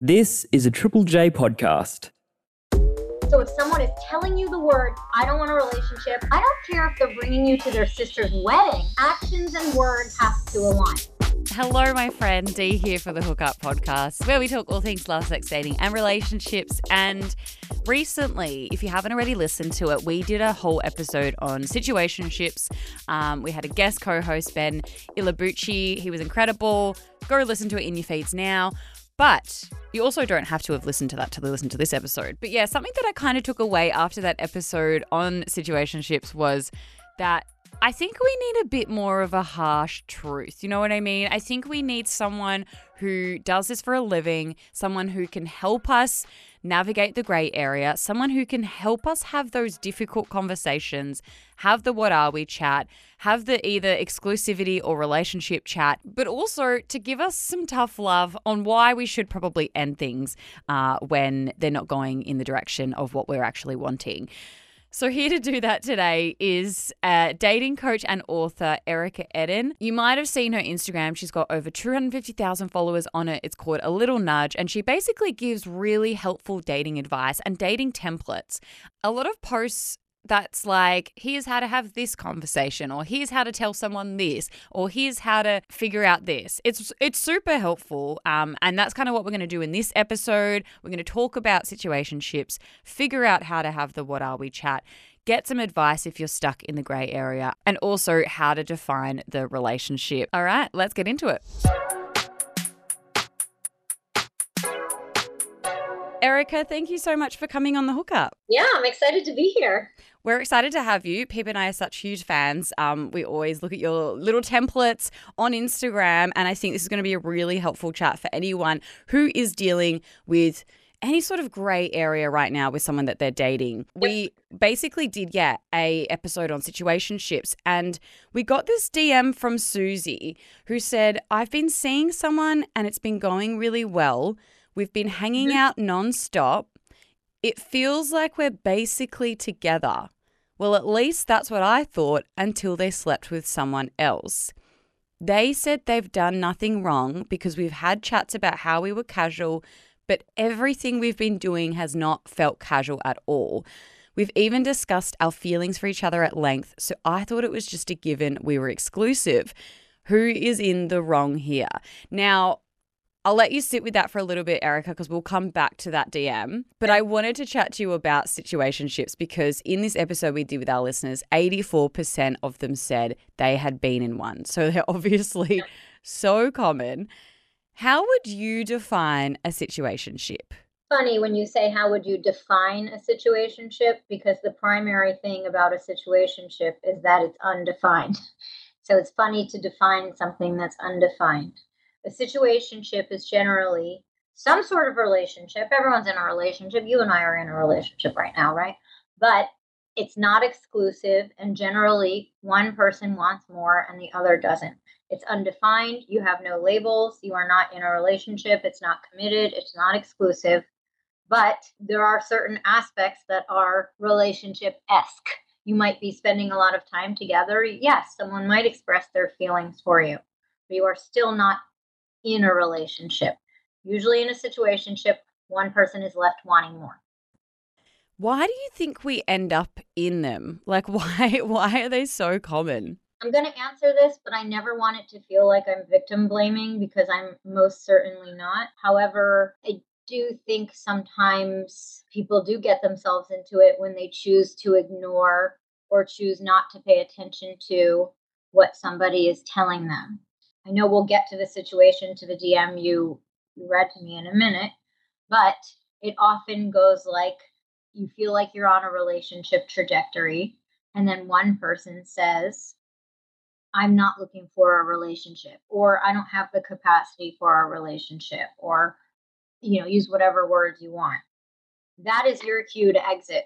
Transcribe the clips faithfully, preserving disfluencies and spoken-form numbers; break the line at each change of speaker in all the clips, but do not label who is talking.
This is a Triple J podcast.
So if someone is telling you the word, I don't want a relationship, I don't care if they're bringing you to their sister's wedding, actions and words have to align.
Hello, my friend. Dee here for the Hookup Podcast, where we talk all things love, sex, dating, and relationships. And recently, if you haven't already listened to it, we did a whole episode on situationships. Um, we had a guest co-host, Ben Ilabucci. He was incredible. Go listen to it in your feeds now. But you also don't have to have listened to that to listen to this episode. But yeah, something that I kind of took away after that episode on situationships was that I think we need a bit more of a harsh truth. You know what I mean? I think we need someone who does this for a living, someone who can help us navigate the grey area, someone who can help us have those difficult conversations, have the what are we chat, have the either exclusivity or relationship chat, but also to give us some tough love on why we should probably end things uh, when they're not going in the direction of what we're actually wanting. So here to do that today is uh, dating coach and author Erica Eden. You might have seen her Instagram. She's got over two hundred fifty thousand followers on it. It's called A Little Nudge, and she basically gives really helpful dating advice and dating templates. A lot of posts that's like, here's how to have this conversation, or here's how to tell someone this, or here's how to figure out this. It's it's super helpful, um, and that's kind of what we're going to do in this episode. We're going to talk about situationships, figure out how to have the what are we chat, get some advice if you're stuck in the grey area, and also how to define the relationship. All right, let's get into it. Erica, thank you so much for coming on the Hookup.
Yeah, I'm excited to be here.
We're excited to have you. Pip and I are such huge fans. Um, we always look at your little templates on Instagram, and I think this is going to be a really helpful chat for anyone who is dealing with any sort of grey area right now with someone that they're dating. We basically did, yeah, a episode on situationships, and we got this D M from Susie who said, I've been seeing someone and it's been going really well. We've been hanging mm-hmm. out nonstop. It feels like we're basically together. Well, at least that's what I thought until they slept with someone else. They said they've done nothing wrong because we've had chats about how we were casual, but everything we've been doing has not felt casual at all. We've even discussed our feelings for each other at length, so I thought it was just a given we were exclusive. Who is in the wrong here? Now, I'll let you sit with that for a little bit, Erica, because we'll come back to that D M. But I wanted to chat to you about situationships because in this episode we did with our listeners, eighty-four percent of them said they had been in one. So they're obviously so common. How would you define a situationship?
Funny when you say how would you define a situationship, because the primary thing about a situationship is that it's undefined. So it's funny to define something that's undefined. A situationship is generally some sort of relationship. Everyone's in a relationship. You and I are in a relationship right now, right? But it's not exclusive, and generally one person wants more and the other doesn't. It's undefined. You have no labels. You are not in a relationship. It's not committed. It's not exclusive. But there are certain aspects that are relationship-esque. You might be spending a lot of time together. Yes, someone might express their feelings for you, but you are still not in a relationship. Usually in a situationship, one person is left wanting more.
Why do you think we end up in them? Like, why why are they so common?
I'm going to answer this, but I never want it to feel like I'm victim blaming, because I'm most certainly not. However, I do think sometimes people do get themselves into it when they choose to ignore or choose not to pay attention to what somebody is telling them. I know we'll get to the situation, to the D M you, you read to me in a minute, but it often goes like you feel like you're on a relationship trajectory, and then one person says, I'm not looking for a relationship, or I don't have the capacity for a relationship, or, you know, use whatever words you want. That is your cue to exit.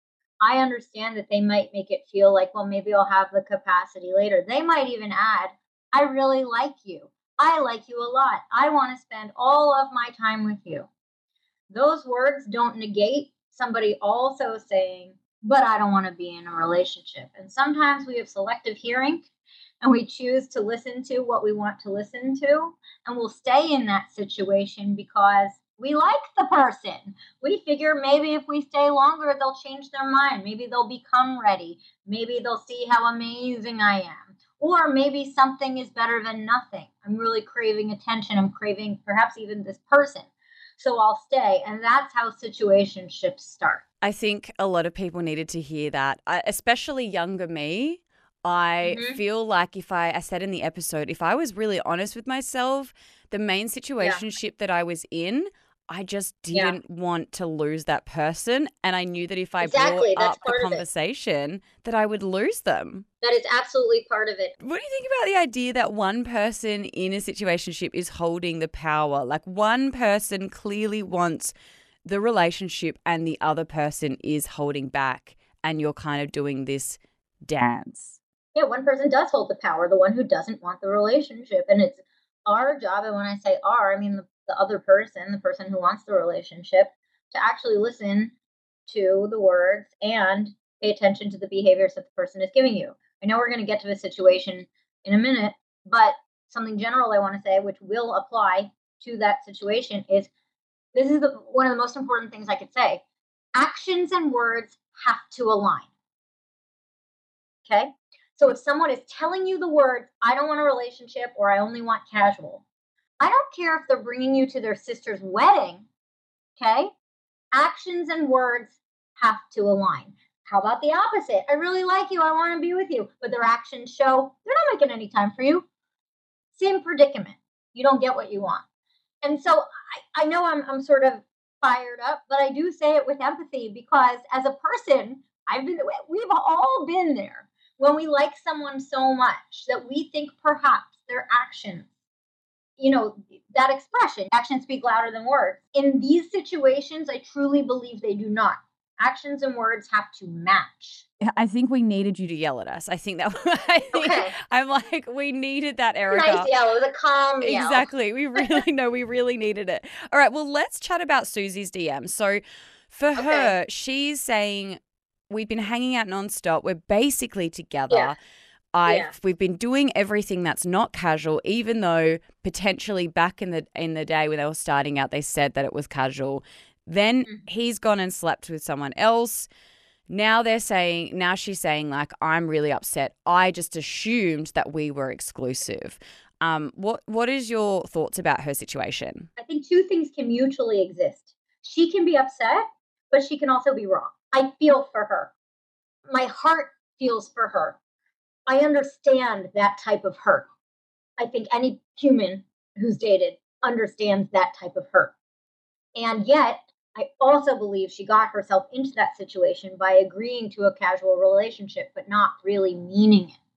I understand that they might make it feel like, well, maybe I'll have the capacity later. They might even add, I really like you. I like you a lot. I want to spend all of my time with you. Those words don't negate somebody also saying, but I don't want to be in a relationship. And sometimes we have selective hearing and we choose to listen to what we want to listen to, and we'll stay in that situation because We like the person. We figure maybe if we stay longer, they'll change their mind. Maybe they'll become ready. Maybe they'll see how amazing I am. Or maybe something is better than nothing. I'm really craving attention. I'm craving perhaps even this person. So I'll stay. And that's how situationships start.
I think a lot of people needed to hear that, I, especially younger me. I
Mhm.
feel like if I, I said in the episode, if I was really honest with myself, the main situationship that I was in, I just
Yeah.
didn't want to lose that person. And I knew that if I
Exactly.
brought
That's
up the
part of it.
conversation, that I would lose them.
That is absolutely part of it.
What do you think about the idea that one person in a situationship is holding the power? Like one person clearly wants the relationship and the other person is holding back, and you're kind of doing this dance.
Yeah, one person does hold the power, the one who doesn't want the relationship. And it's our job, and when I say our, I mean the, the other person, the person who wants the relationship, to actually listen to the words and pay attention to the behaviors that the person is giving you. I know we're going to get to the situation in a minute, but something general I want to say, which will apply to that situation, is this is the, one of the most important things I could say. Actions and words have to align. Okay? So if someone is telling you the words, I don't want a relationship or I only want casual, I don't care if they're bringing you to their sister's wedding. Okay? Actions and words have to align. How about the opposite? I really like you. I want to be with you. But their actions show they're not making any time for you. Same predicament. You don't get what you want. And so I, I know I'm, I'm sort of fired up, but I do say it with empathy because as a person, I've been, we've all been there when we like someone so much that we think perhaps their actions, you know, that expression, actions speak louder than words. In these situations, I truly believe they do not. Actions and words have to match.
I think we needed you to yell at us. I think that I think,
Okay.
I'm like, we needed that, Erica.
Nice yell. It was a calm yell.
Exactly. We really know we really needed it. All right. Well, let's chat about Susie's D M. So for
Okay.
her, she's saying we've been hanging out nonstop. We're basically together.
Yeah.
I've
Yeah.
we've been doing everything that's not casual, even though potentially back in the in the day when they were starting out, they said that it was casual. Then
Mhm.
he's gone and slept with someone else. Now they're saying, now she's saying like, I'm really upset. I just assumed that we were exclusive. Um, what what is your thoughts about her situation?
I think two things can mutually exist. She can be upset, but she can also be wrong. I feel for her. My heart feels for her. I understand that type of hurt. I think any human who's dated understands that type of hurt. And yet, I also believe she got herself into that situation by agreeing to a casual relationship, but not really meaning it.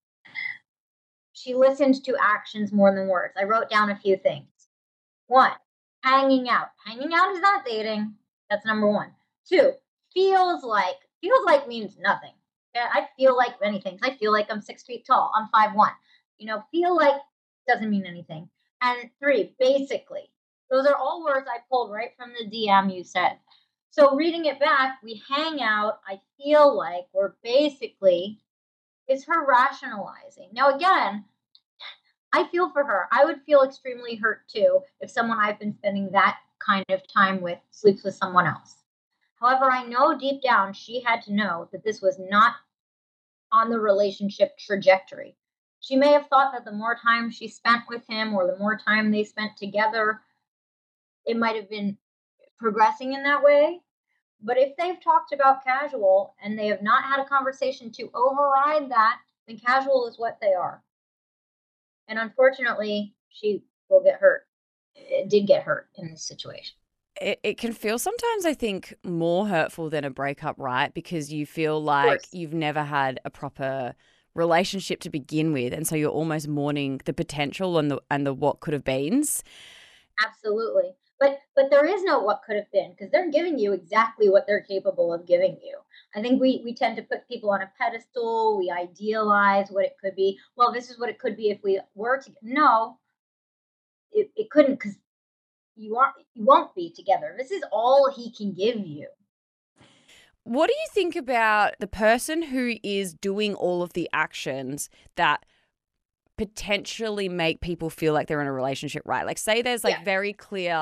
She listened to actions more than words. I wrote down a few things. One, hanging out. Hanging out is not dating. That's number one. Two, feels like. Feels like means nothing. Yeah, I feel like many things. I feel like I'm six feet tall. I'm five one. You know, feel like doesn't mean anything. And three, basically. Those are all words I pulled right from the D M you said. So reading it back, we hang out. I feel like we're basically, it's her rationalizing. Now, again, I feel for her. I would feel extremely hurt too if someone I've been spending that kind of time with sleeps with someone else. However, I know deep down she had to know that this was not on the relationship trajectory. She may have thought that the more time she spent with him or the more time they spent together, it might have been progressing in that way. But if they've talked about casual and they have not had a conversation to override that, then casual is what they are. And unfortunately, she will get hurt. It did get hurt in this situation.
It, it can feel sometimes, I think, more hurtful than a breakup, right? Because you feel like you've never had a proper relationship to begin with. And so you're almost mourning the potential and the and the what could have beens.
Absolutely. But but there is no what could have been because they're giving you exactly what they're capable of giving you. I think we, we tend to put people on a pedestal. We idealize what it could be. Well, this is what it could be if we were to. No, it, it couldn't because you aren't. You won't be together. This is all he can give you.
What do you think about the person who is doing all of the actions that potentially make people feel like they're in a relationship, right? Like say there's like
Yeah.
very clear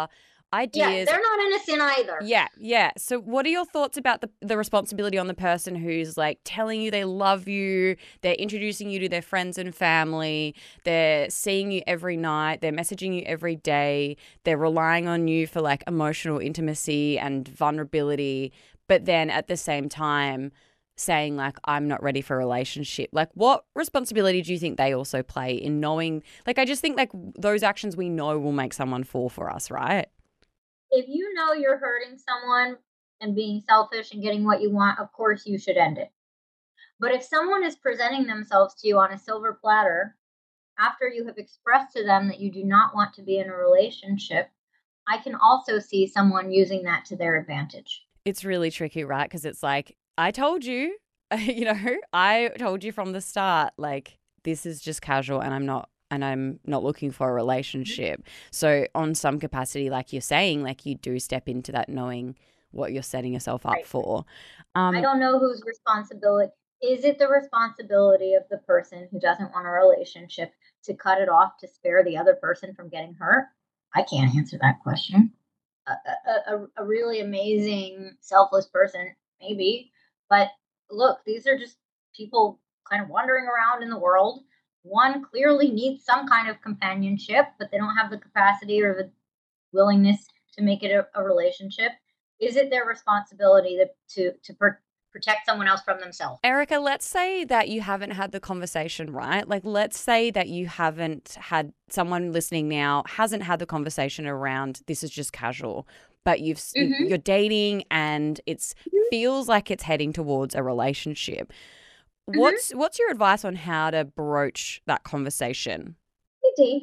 Yeah,
ideas.
they're not innocent either.
Yeah, yeah. So what are your thoughts about the, the responsibility on the person who's like telling you they love you, they're introducing you to their friends and family, they're seeing you every night, they're messaging you every day, they're relying on you for like emotional intimacy and vulnerability, but then at the same time saying like, I'm not ready for a relationship. Like, what responsibility do you think they also play in knowing, like, I just think like those actions we know will make someone fall for us, right?
If you know you're hurting someone and being selfish and getting what you want, of course you should end it. But if someone is presenting themselves to you on a silver platter after you have expressed to them that you do not want to be in a relationship, I can also see someone using that to their advantage.
It's really tricky, right? Because it's like, I told you, you know, I told you from the start, like, this is just casual and I'm not, and I'm not looking for a relationship. So on some capacity, like you're saying, like you do step into that knowing what you're setting yourself up
Right.
for.
I
Um,
don't know whose responsibility. Is it the responsibility of the person who doesn't want a relationship to cut it off to spare the other person from getting hurt? I can't answer that question. A, a, a, a really amazing, selfless person, maybe. But look, these are just people kind of wandering around in the world. One clearly needs some kind of companionship, but they don't have the capacity or the willingness to make it a, a relationship. Is it their responsibility to to, to pr- protect someone else from themselves?
Erica, let's say that you haven't had the conversation, right? Like, let's say that you haven't had someone listening now hasn't had the conversation around this is just casual, but you've
Mm-hmm.
you're dating and it's feels like it's heading towards a relationship.
Mm-hmm.
What's what's your advice on how to broach that conversation?
Hey, Dee,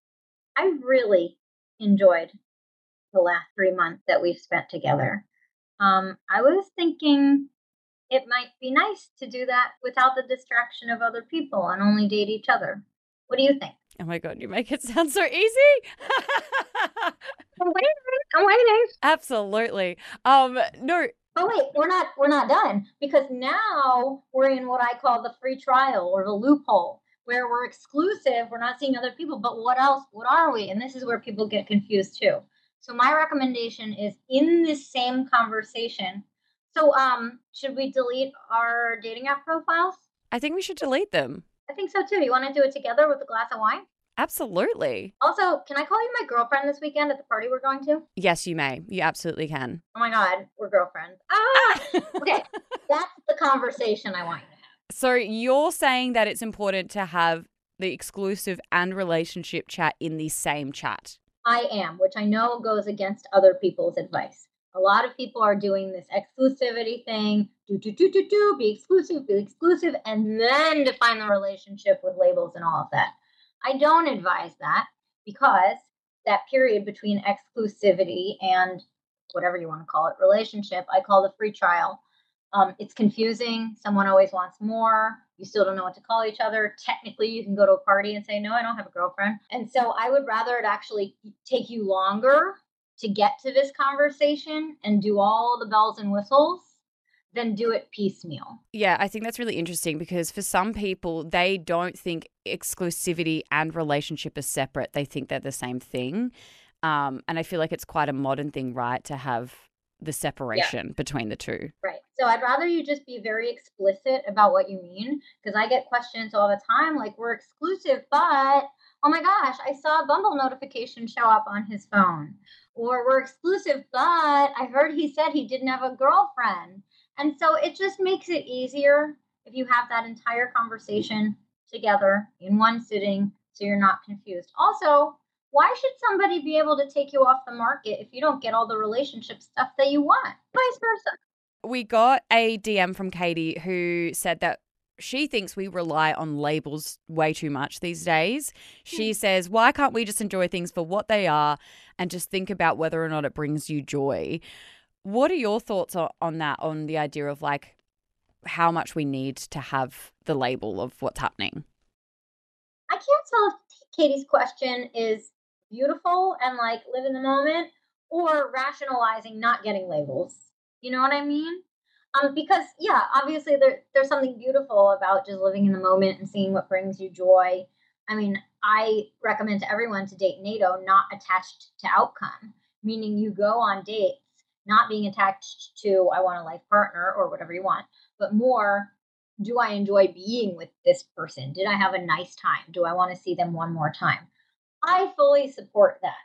I really enjoyed the last three months that we've spent together. Um, I was thinking it might be nice to do that without the distraction of other people and only date each other. What do you think?
Oh my God, you make it sound so easy.
I'm waiting. I'm waiting.
Absolutely. Um, no,
Oh wait, we're not we're not done because now we're in what I call the free trial or the loophole where we're exclusive, we're not seeing other people, but what else? What are we? And this is where people get confused too. So my recommendation is in this same conversation. So um should we delete our dating app profiles?
I think we should delete them.
I think so too. You want to do it together with a glass of wine?
Absolutely.
Also, can I call you my girlfriend this weekend at the party we're going to?
Yes, you may. You absolutely can.
Oh my God, we're girlfriends. Ah! Okay, that's the conversation I want you to have.
So you're saying that it's important to have the exclusive and relationship chat in the same chat.
I am, which I know goes against other people's advice. A lot of people are doing this exclusivity thing, do, do, do, do, do, be exclusive, be exclusive, and then define the relationship with labels and all of that. I don't advise that because that period between exclusivity and whatever you want to call it, relationship, I call the free trial. Um, it's confusing. Someone always wants more. You still don't know what to call each other. Technically, you can go to a party and say, no, I don't have a girlfriend. And so I would rather it actually take you longer to get to this conversation and do all the bells and whistles than do it piecemeal.
Yeah, I think that's really interesting because for some people, they don't think exclusivity and relationship are separate. They think they're the same thing. Um, and I feel like it's quite a modern thing, right, to have the separation yeah. between the two.
Right. So I'd rather you just be very explicit about what you mean because I get questions all the time like, we're exclusive, but oh my gosh, I saw a Bumble notification show up on his phone. Or we're exclusive, but I heard he said he didn't have a girlfriend. And so it just makes it easier if you have that entire conversation together in one sitting so you're not confused. Also, why should somebody be able to take you off the market if you don't get all the relationship stuff that you want? Vice versa.
We got a D M from Katie who said that she thinks we rely on labels way too much these days. She mm. says, why can't we just enjoy things for what they are and just think about whether or not it brings you joy? What are your thoughts on that, on the idea of like how much we need to have the label of what's happening?
I can't tell if Katie's question is beautiful and like live in the moment or rationalizing not getting labels. You know what I mean? Um, because, yeah, obviously there, there's something beautiful about just living in the moment and seeing what brings you joy. I mean, I recommend to everyone to date NATO, not attached to outcome. meaning you go on dates, not being attached to, I want a life partner or whatever you want, but more, do I enjoy being with this person? Did I have a nice time? Do I want to see them one more time? I fully support that.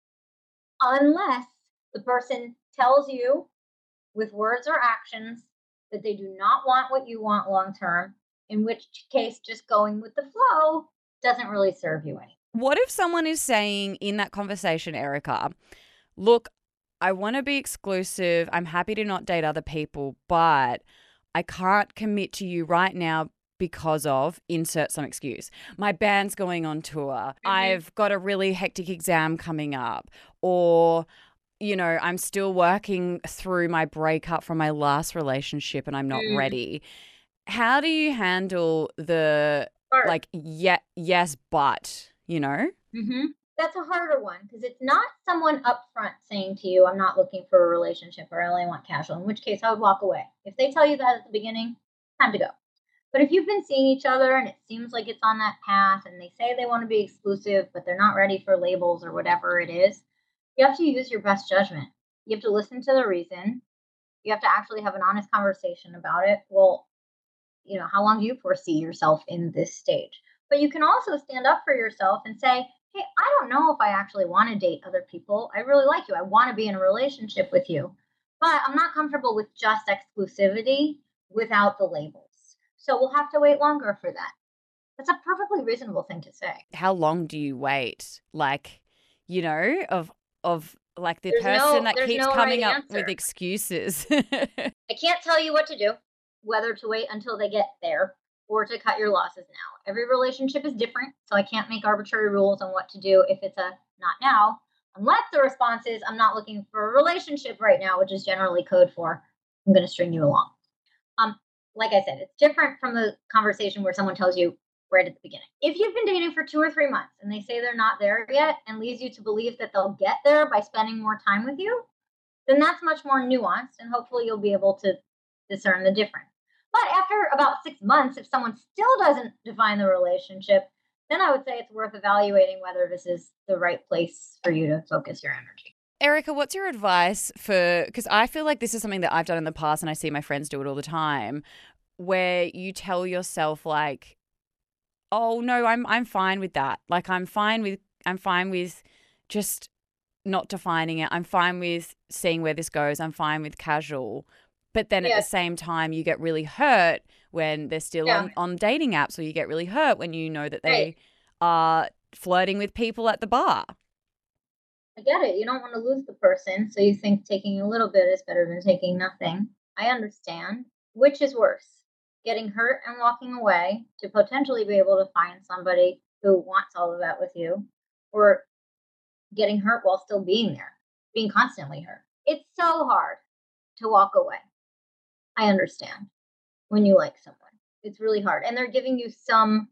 Unless the person tells you with words or actions that they do not want what you want long term, in which case just going with the flow doesn't really serve you any.
What if someone is saying in that conversation, Erica, look, I want to be exclusive. I'm happy to not date other people, but I can't commit to you right now because of insert some excuse. My band's going on tour. Mm-hmm. I've got a really hectic exam coming up, or you know, I'm still working through my breakup from my last relationship and I'm not mm. ready. How do you handle the Hard. like, yeah, yes, but, you know?
Mm-hmm. That's a harder one because it's not someone upfront saying to you, I'm not looking for a relationship or I only want casual, in which case I would walk away. If they tell you that at the beginning, time to go. But if you've been seeing each other and it seems like it's on that path and they say they want to be exclusive, but they're not ready for labels or whatever it is, you have to use your best judgment. You have to listen to the reason. You have to actually have an honest conversation about it. Well, you know, how long do you foresee yourself in this stage? But you can also stand up for yourself and say, hey, I don't know if I actually want to date other people. I really like you. I want to be in a relationship with you. But I'm not comfortable with just exclusivity without the labels. So we'll have to wait longer for that. That's a perfectly reasonable thing to say.
How long do you wait? Like, you know, of of like the
there's
person
no,
that keeps
no
coming
right
up
answer.
with excuses.
I can't tell you what to do, whether to wait until they get there or to cut your losses now. Every relationship is different, so I can't make arbitrary rules on what to do if it's a not now, unless the response is I'm not looking for a relationship right now, which is generally code for I'm going to string you along. Um, like I said, it's different from the conversation where someone tells you right at the beginning. If you've been dating for two or three months and they say they're not there yet and leads you to believe that they'll get there by spending more time with you, then that's much more nuanced and hopefully you'll be able to discern the difference. But after about six months, if someone still doesn't define the relationship, then I would say it's worth evaluating whether this is the right place for you to focus your energy.
Erica, what's your advice for, because I feel like this is something that I've done in the past and I see my friends do it all the time, where you tell yourself like, oh no, I'm I'm fine with that. Like I'm fine with I'm fine with just not defining it. I'm fine with seeing where this goes. I'm fine with casual. But then yeah. at the same time you get really hurt when they're still yeah. on, on dating apps, or you get really hurt when you know that they right. are flirting with people at the bar.
I get it. You don't want to lose the person, so you think taking a little bit is better than taking nothing. I understand. Which is worse? Getting hurt and walking away to potentially be able to find somebody who wants all of that with you, or getting hurt while still being there, being constantly hurt. It's so hard to walk away. I understand when you like someone. It's really hard. And they're giving you something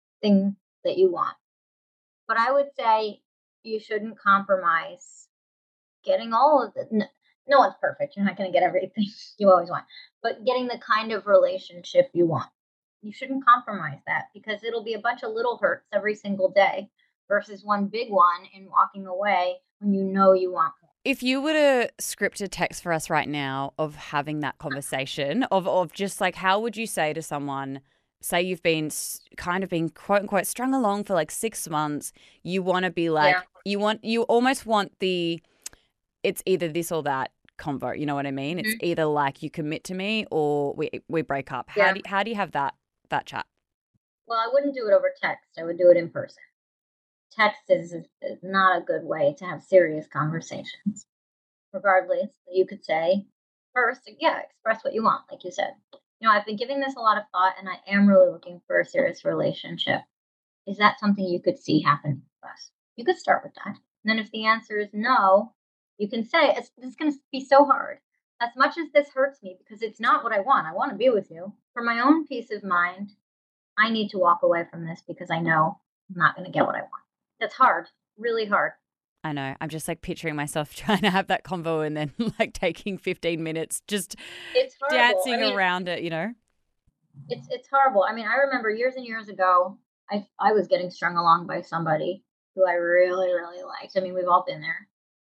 that you want. But I would say you shouldn't compromise getting all of the... No one's perfect. You're not going to get everything you always want. But getting the kind of relationship you want. You shouldn't compromise that because it'll be a bunch of little hurts every single day versus one big one in walking away when you know you want more.
If you were to script a text for us right now of having that conversation, of, of just like, how would you say to someone, say you've been kind of been quote unquote strung along for like six months, you want to be like, yeah. you want, you almost want the, it's either this or that convo, you know what I mean? Mm-hmm. It's either like you commit to me or we we break up. How yeah. do how do you have that that chat?
Well, I wouldn't do it over text. I would do it in person. Text is, is not a good way to have serious conversations. Regardless, you could say first, yeah, express what you want, like you said. You know, I've been giving this a lot of thought, and I am really looking for a serious relationship. Is that something you could see happening for us? You could start with that. And then if the answer is no, you can say, it's, it's going to be so hard. As much as this hurts me, because it's not what I want. I want to be with you. For my own peace of mind, I need to walk away from this because I know I'm not going to get what I want. That's hard. Really hard.
I know. I'm just like picturing myself trying to have that convo and then like taking fifteen minutes just
it's
dancing
I mean,
around it, you know?
It's it's horrible. I mean, I remember years and years ago, I I was getting strung along by somebody who I really, really liked. I mean, we've all been there.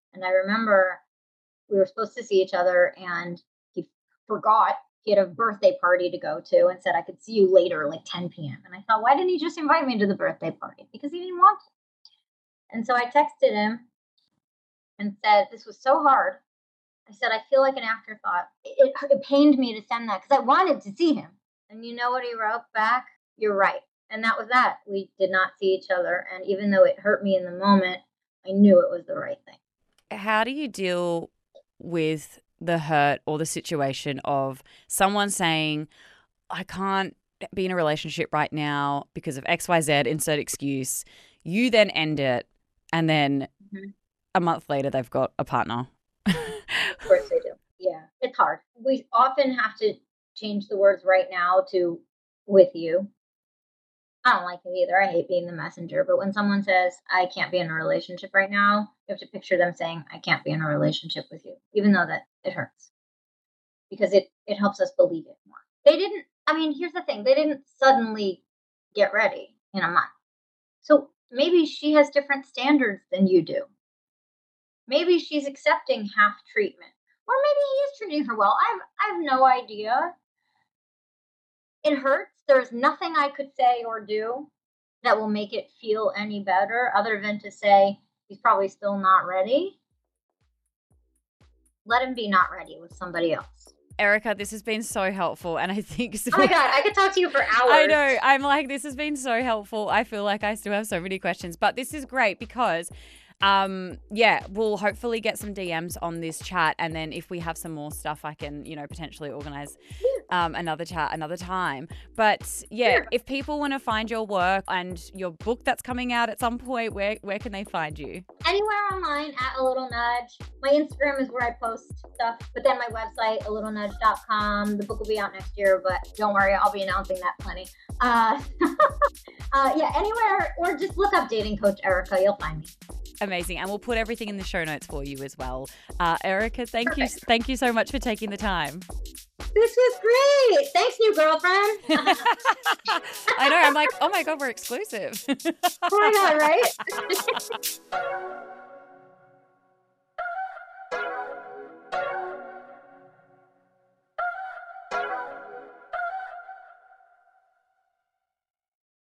And I remember we were supposed to see each other and he forgot he had a birthday party to go to and said I could see you later, like ten p.m. And I thought, why didn't he just invite me to the birthday party? Because he didn't want to. And so I texted him and said, this was so hard. I said, I feel like an afterthought. It, it pained me to send that because I wanted to see him. And you know what he wrote back? You're right. And that was that. We did not see each other. And even though it hurt me in the moment, I knew it was the right thing.
How do you deal with the hurt or the situation of someone saying, I can't be in a relationship right now because of X Y Z, insert excuse. You then end it. And then mm-hmm. a month later, they've got a partner.
Of course they do. Yeah, it's hard. We often have to change the words right now to with you. I don't like it either. I hate being the messenger. But when someone says, I can't be in a relationship right now, you have to picture them saying, I can't be in a relationship with you, even though that it hurts. Because it, it helps us believe it more. They didn't, I mean, here's the thing. They didn't suddenly get ready in a month. So maybe she has different standards than you do. Maybe she's accepting half treatment. Or maybe he is treating her well. I have, I have no idea. It hurts. There's nothing I could say or do that will make it feel any better other than to say he's probably still not ready. Let him be not ready with somebody else.
Erica, this has been so helpful. And I think... So-
oh my God, I could talk to you for hours.
I know. I'm like, this has been so helpful. I feel like I still have so many questions. But this is great because... Um, yeah, we'll hopefully get some D Ms on this chat. And then if we have some more stuff, I can, you know, potentially organize um, another chat another time. But yeah, sure. If people want to find your work and your book that's coming out at some point, where, where can they find you?
Anywhere online at A Little Nudge. My Instagram is where I post stuff, but then my website, a little nudge dot com. The book will be out next year, but don't worry, I'll be announcing that plenty. Uh, uh, yeah, anywhere, or just look up Dating Coach Erica. You'll find me.
Amazing. And we'll put everything in the show notes for you as well. Uh, Erica, thank
Perfect.
you thank you so much for taking the time.
This was great. Thanks, new girlfriend.
I know. I'm like, oh my God, we're exclusive.
Oh my God, right?